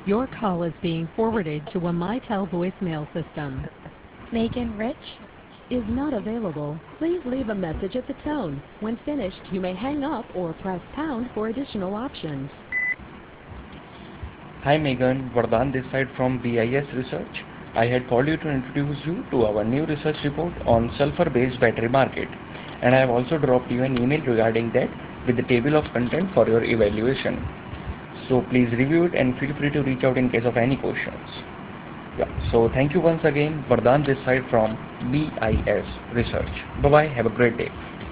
Your call is being forwarded to a Mitel voicemail system. Megan Rich Is not available. Please leave a message at the tone. When finished, you may hang up or press pound for additional options. Hi Megan, Vardhan this side from BIS Research. I had called you to introduce you to our new research report on sulfur-based battery market, and I have also dropped you an email regarding that with the table of content for your evaluation. So please review it and feel free to reach out in case of any questions. Yeah, so thank you once again, Vardhan this side from BIS Research. Bye bye, have a great day.